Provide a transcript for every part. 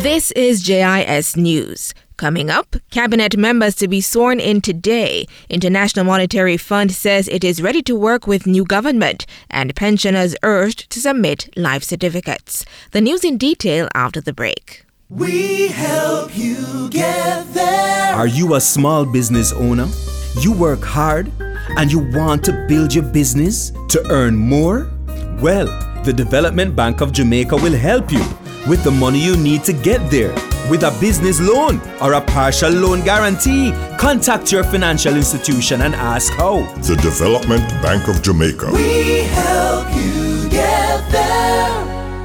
This is JIS News. Coming up, cabinet members to be sworn in today. International Monetary Fund says it is ready to work with new government, and pensioners urged to submit life certificates. The news in detail after the break. We help you get there. Are you a small business owner? You work hard and you want to build your business to earn more? Well, the Development Bank of Jamaica will help you with the money you need to get there. With a business loan or a partial loan guarantee, contact your financial institution and ask how. The Development Bank of Jamaica. We help you get there.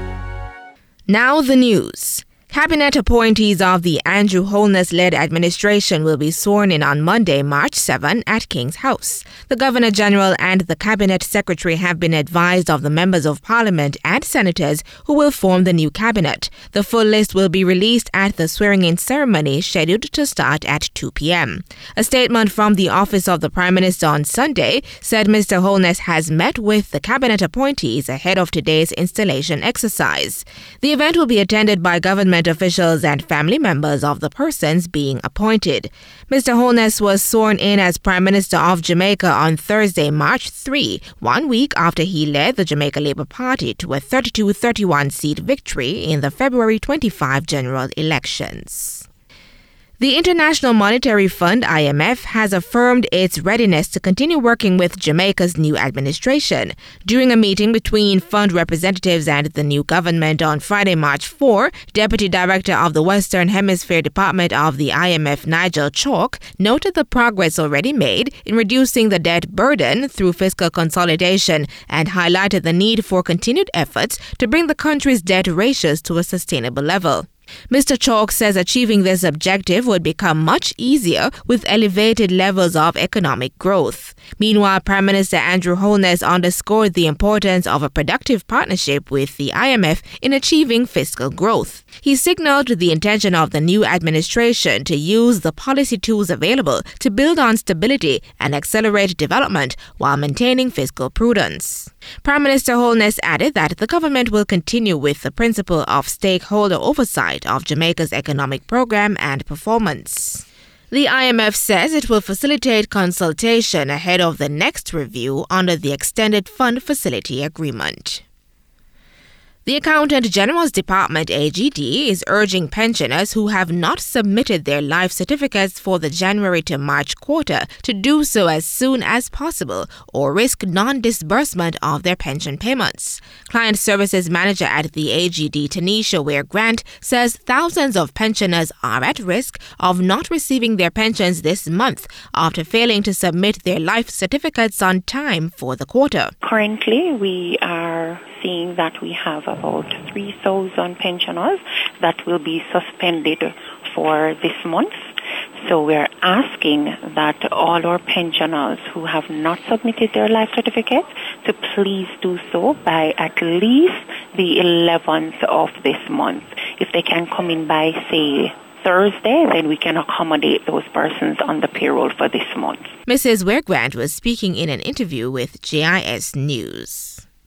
Now the news. Cabinet appointees of the Andrew Holness-led administration will be sworn in on Monday, March 7 at King's House. The Governor-General and the Cabinet Secretary have been advised of the members of Parliament and senators who will form the new cabinet. The full list will be released at the swearing-in ceremony scheduled to start at 2 p.m. A statement from the Office of the Prime Minister on Sunday said Mr. Holness has met with the Cabinet appointees ahead of today's installation exercise. The event will be attended by government officials and family members of the persons being appointed. Mr. Holness was sworn in as Prime Minister of Jamaica on Thursday, March 3, 1 week after he led the Jamaica Labour Party to a 32-31 seat victory in the February 25 general elections. The International Monetary Fund, IMF, has affirmed its readiness to continue working with Jamaica's new administration. During a meeting between fund representatives and the new government on Friday, March 4, Deputy Director of the Western Hemisphere Department of the IMF, Nigel Chalk, noted the progress already made in reducing the debt burden through fiscal consolidation and highlighted the need for continued efforts to bring the country's debt ratios to a sustainable level. Mr. Chalk says achieving this objective would become much easier with elevated levels of economic growth. Meanwhile, Prime Minister Andrew Holness underscored the importance of a productive partnership with the IMF in achieving fiscal growth. He signaled the intention of the new administration to use the policy tools available to build on stability and accelerate development while maintaining fiscal prudence. Prime Minister Holness added that the government will continue with the principle of stakeholder oversight of Jamaica's economic program and performance. The IMF says it will facilitate consultation ahead of the next review under the Extended Fund Facility Agreement. The Accountant General's Department, AGD, is urging pensioners who have not submitted their life certificates for the January to March quarter to do so as soon as possible or risk non-disbursement of their pension payments. Client Services Manager at the AGD, Tanisha Ware-Grant, says thousands of pensioners are at risk of not receiving their pensions this month after failing to submit their life certificates on time for the quarter. Currently, we are seeing that we have about 3,000 pensioners that will be suspended for this month. So we're asking that all our pensioners who have not submitted their life certificates to please do so by at least the 11th of this month. If they can come in by, say, Thursday, then we can accommodate those persons on the payroll for this month. Mrs. Ware-Grant was speaking in an interview with JIS News.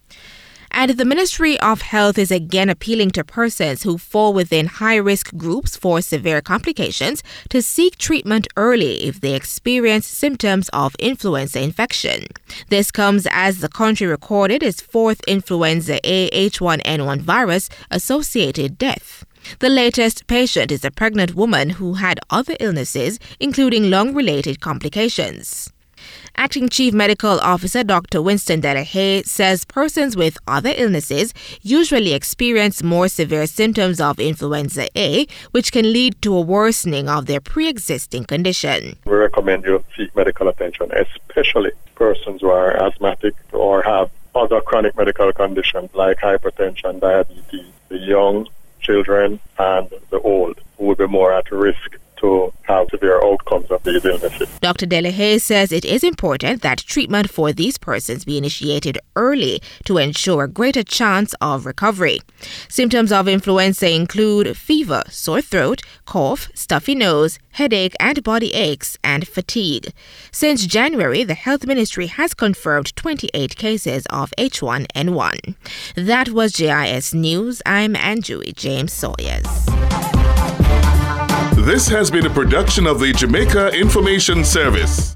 And the Ministry of Health is again appealing to persons who fall within high-risk groups for severe complications to seek treatment early if they experience symptoms of influenza infection. This comes as the country recorded its fourth influenza A H1N1 virus-associated death. The latest patient is a pregnant woman who had other illnesses, including lung-related complications. Acting Chief Medical Officer Dr. Winston Delahaye says persons with other illnesses usually experience more severe symptoms of influenza A, which can lead to a worsening of their pre-existing condition. We recommend you seek medical attention, especially persons who are asthmatic or have other chronic medical conditions like hypertension, diabetes, the young, children, and the old, who will be more at risk to have severe outcomes of these illnesses. Dr. Delahaye says it is important that treatment for these persons be initiated early to ensure a greater chance of recovery. Symptoms of influenza include fever, sore throat, cough, stuffy nose, headache and body aches, and fatigue. Since January, the Health Ministry has confirmed 28 cases of H1N1. That was JIS News. I'm Anjui James Sawyers. This has been a production of the Jamaica Information Service.